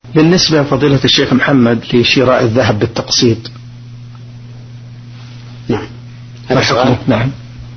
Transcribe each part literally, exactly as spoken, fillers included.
بالنسبة فضيلة الشيخ محمد لشراء الذهب بالتقسيط. نعم. ما حكمه؟ نعم.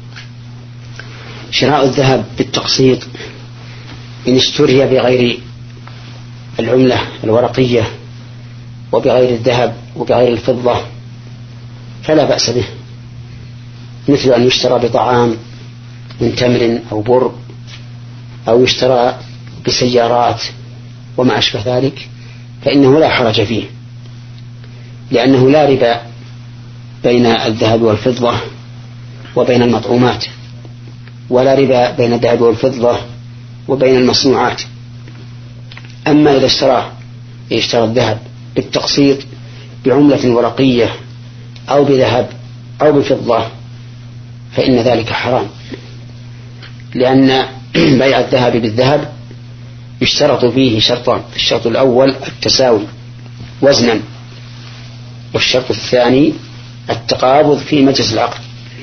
شراء الذهب بالتقسيط إن اشتري بغير العملة الورقية وبغير الذهب وبغير الفضة فلا بأس به، مثل أن يشترى بطعام من تمر أو بر، أو يشترى بسيارات وما أشبه ذلك، فإنه لا حرج فيه، لأنه لا ربا بين الذهب والفضة وبين المطعومات، ولا ربا بين الذهب والفضة وبين المصنوعات. أما إذا اشترى اشترى الذهب بالتقسيط بعملة ورقية أو بذهب أو بفضة فإن ذلك حرام، لأن بيع الذهب بالذهب يشترط فيه شرطان: الشرط الأول التساوي وزنا، والشرط الثاني التقابض في مجلس العقد.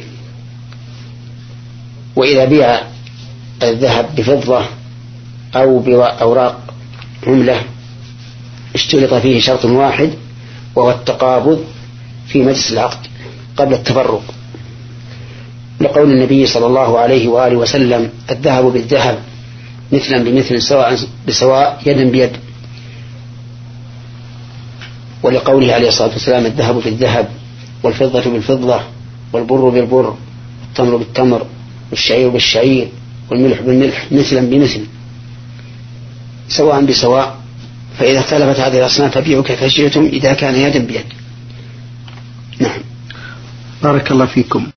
وإذا بيع الذهب بفضة أو بأوراق عملة اشترط فيه شرط واحد وهو التقابض في مجلس العقد قبل التفرق، لقول النبي صلى الله عليه وآله وسلم: الذهب بالذهب مثلا بمثل سواء بسواء يدا بيد. ولقوله عليه الصلاة والسلام: الذهب بالذهب والفضة بالفضة والبر بالبر والتمر بالتمر والشعير بالشعير والملح بالملح مثلا بمثل سواء بسواء، فإذا اختلفت هذه الأصناف فبيعوا كيف شئتم إذا كان يدا بيد. نعم. بارك الله فيكم.